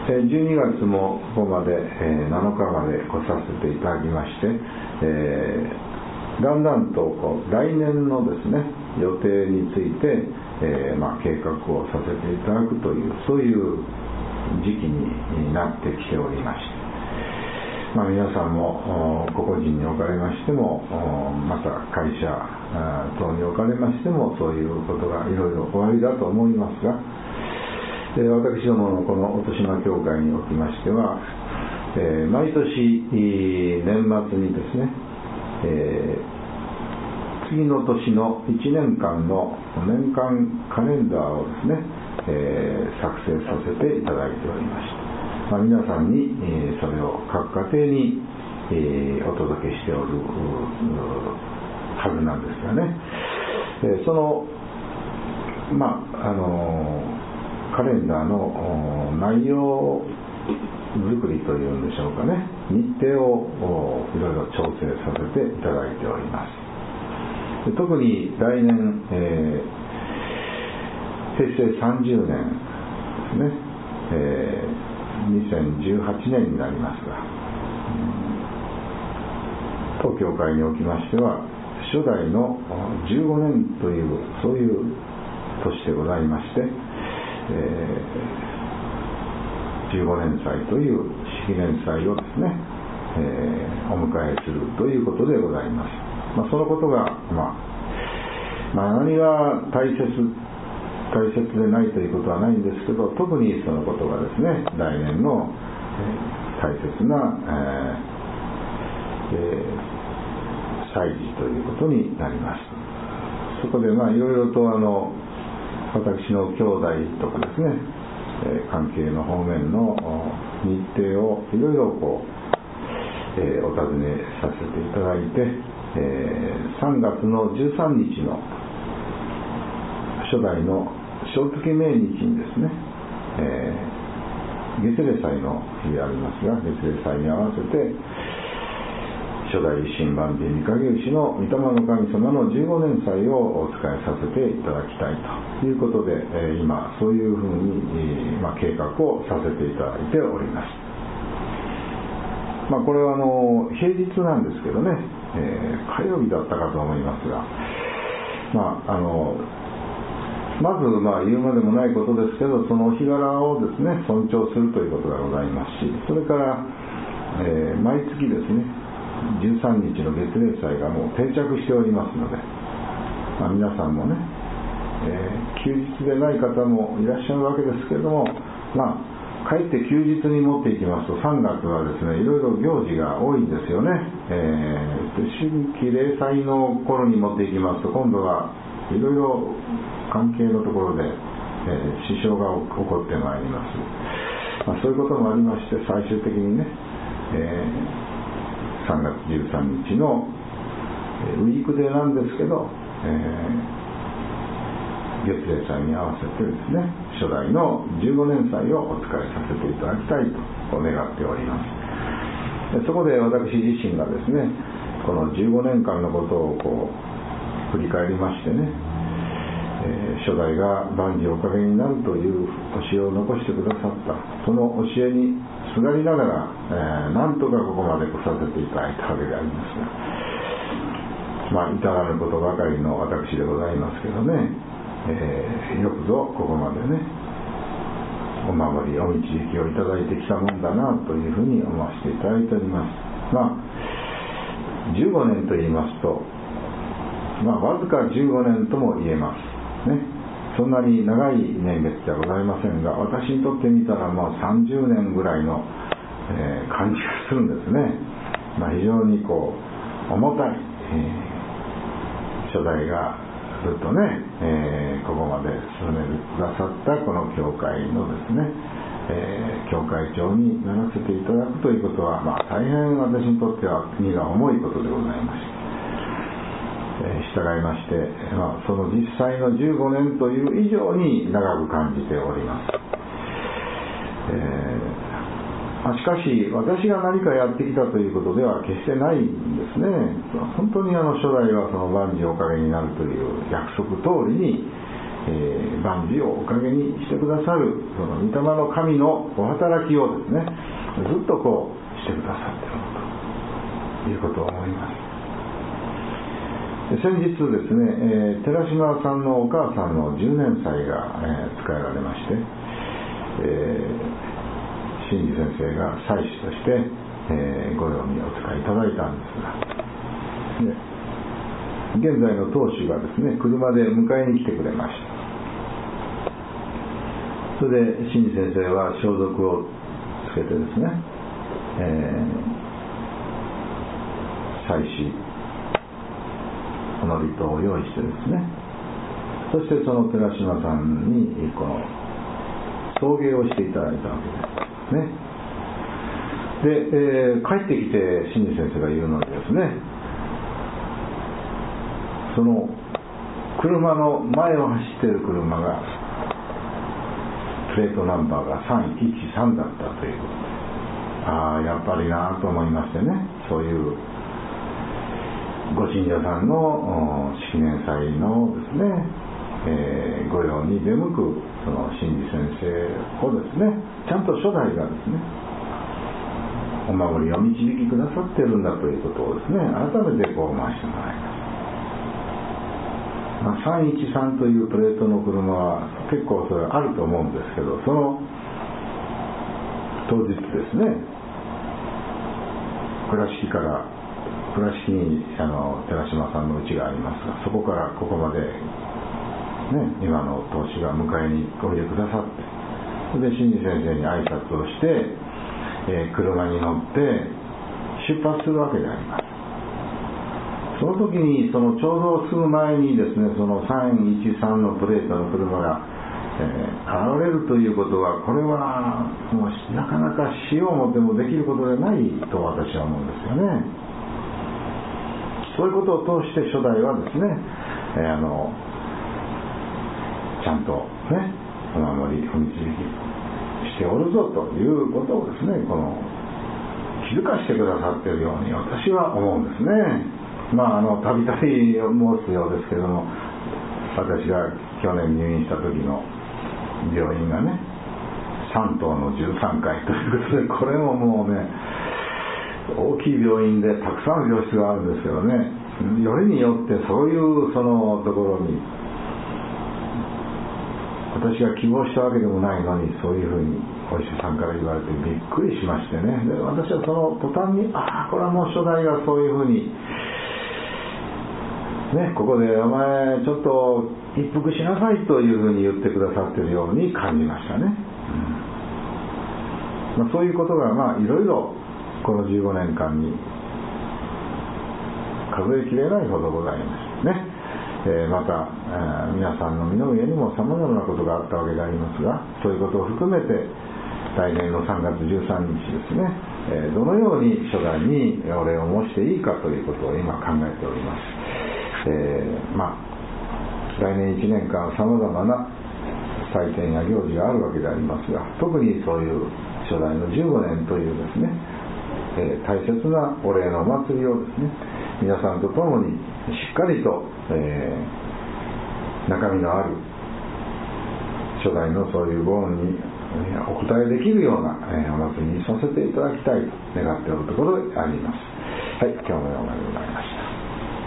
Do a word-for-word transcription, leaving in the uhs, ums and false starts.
じゅうにがつもここまでなのかまで来させていただきまして、えー、だんだんとこう来年のですね予定について、えーまあ、計画をさせていただくというそういう時期になってきておりまして、まあ、皆さんも個々人におかれましてもまた会社等におかれましてもそういうことがいろいろおありだと思いますが、私どものこの音島教会におきましては、えー、毎年年末にですね、えー、次の年のいちねんかんの年間カレンダーをですね、えー、作成させていただいておりまして、まあ、皆さんに、えー、それを各家庭に、えー、お届けしておるはずなんですがね、えー、そのまああのーカレンダーの内容作りというんでしょうかね、日程をいろいろ調整させていただいております。で特に来年、えー、へいせいさんじゅうねんですね、えー、にせんじゅうはちねんになりますが、当教会におきましては初代のじゅうごねんというそういう年でございまして、えー、じゅうごねんさいという式年祭をですね、えー、お迎えするということでございます。まあ、そのことが、まあ、まあ、何が大切大切でないということはないんですけど、特にそのことがですね来年の、えー、大切な、えーえー、祭事ということになります。そこでまあいろいろとあの私の兄弟とかですね、えー、関係の方面の日程をいろいろこう、えー、お尋ねさせていただいて、えー、さんがつのじゅうさんにちの初代の正月命日にですね、えー、月例祭の日でありますが、月例祭に合わせて初代一神万人御影牛の御霊の神様のじゅうごねんさいをお使いさせていただきたいということで、えー、今そういうふうに、えーまあ、計画をさせていただいております。まあ、これはあの平日なんですけどね、えー、火曜日だったかと思いますが、まああのまずまあ言うまでもないことですけど、その日柄をですね尊重するということがございますし、それから、えー、毎月ですねじゅうさんにちの月例祭がもう定着しておりますので、まあ、皆さんもね、えー、休日でない方もいらっしゃるわけですけれども、まあ、かえって休日に持っていきますとさんがつはですねいろいろ行事が多いんですよね。えー、新規例祭の頃に持っていきますと今度はいろいろ関係のところで、えー、支障が起こってまいります。まあ、そういうこともありまして最終的にね、えーさんがつじゅうさんにちのウィークデーなんですけど、えー、月例祭に合わせてですね初代のじゅうごねんさいをお使いさせていただきたいと願っております。でそこで私自身がですねこのじゅうごねんかんのことをこう振り返りましてね、えー、初代が万事おかげになるという教えを残してくださったその教えにすがりながら、えー、なんとかここまで来させていただいたわけでありますが、まあ至らぬことばかりの私でございますけどね、えー、よくぞここまでねお守りお導きをいただいてきたもんだなというふうに思わせていただいております。まあじゅうごねんと言いますと、まあわずかじゅうごねんとも言えますね。そんなに長い年月ではございませんが、私にとってみたらもうさんじゅうねんぐらいの、えー、感じがするんですね。まあ、非常にこう重たい、えー、初代がずっとね、えー、ここまで進めてくださったこの教会のですね、えー、教会長にならせていただくということは、まあ、大変私にとっては荷が重いことでございました。従いまして、まあ、その実際のじゅうごねんという以上に長く感じております。えー、しかし私が何かやってきたということでは決してないんですね。本当にあの初代はその万事おかげになるという約束通りに、 えー、万事をおかげにしてくださるその御霊の神のお働きをですね、ずっとこうしてくださっているということを思います。先日ですね、えー、寺島さんのお母さんのじゅうねん祭が、えー、使えられまして、えー、真治先生が祭司として、えー、ご用にお使いいただいたんですが、で現在の当主がですね、車で迎えに来てくれました。それで真治先生は消毒をつけてですね、えー、祭司おのりとを用意してですね、そしてその寺島さんにこの送迎をしていただいたわけですね。で、えー、帰ってきて真治先生が言うのにですね、その車の前を走っている車がプレートナンバーがさんいちさんだったということで、ああやっぱりなと思いましてね、そういうご信者さんの式年祭のですね、えー、ご用に出向くその真治先生をですね、ちゃんと初代がですねお守りを導きくださっているんだということをですね、改めてこう回してもらいます。まあ、さんいちさんというプレートの車は結構それあると思うんですけど、その当日ですね、倉敷から倉敷にあの寺島さんの家がありますが、そこからここまで、ね、今の当主が迎えにおいでくださって、それで真治先生に挨拶をして、えー、車に乗って出発するわけであります。その時にそのちょうどすぐ前にですね、そのさんいちさんのプレートの車が、えー、現れるということは、これはもうなかなかしようもてもできることではないと私は思うんですよね。そういうことを通して初代はですね、えー、あのちゃんとねお守りお導きしておるぞということをですね、この気づかしてくださっているように私は思うんですね。まああのたびたび申すようですけれども、私が去年入院した時の病院がねさん棟のじゅうさんかいということで、これももうね大きい病院でたくさんの病室があるんですけどね、よりによってそういうそのところに私が希望したわけでもないのに、そういうふうにお医者さんから言われてびっくりしましてね。で私はその途端に、ああこれはもう初代がそういうふうにね、ここでお前ちょっと一服しなさいというふうに言ってくださっているように感じましたね。うんまあ、そういうことがまあいろいろこのじゅうごねんかんに数えきれないほどございますね。えー、また、えー、皆さんの身の上にもさまざまなことがあったわけでありますが、そういうことを含めて来年のさんがつじゅうさんにちですね、えー、どのように初代にお礼を申していいかということを今考えております。えー、まあ来年いちねんかんさまざまな祭典や行事があるわけでありますが、特にそういう初代のじゅうごねんというですね、えー、大切なお礼のお祭りをですね、皆さんと共にしっかりと、えー、中身のある初代のそういうご恩にお応えできるような、えー、お祭りにさせていただきたいと願っておるところであります。はい、今日のようなでございました。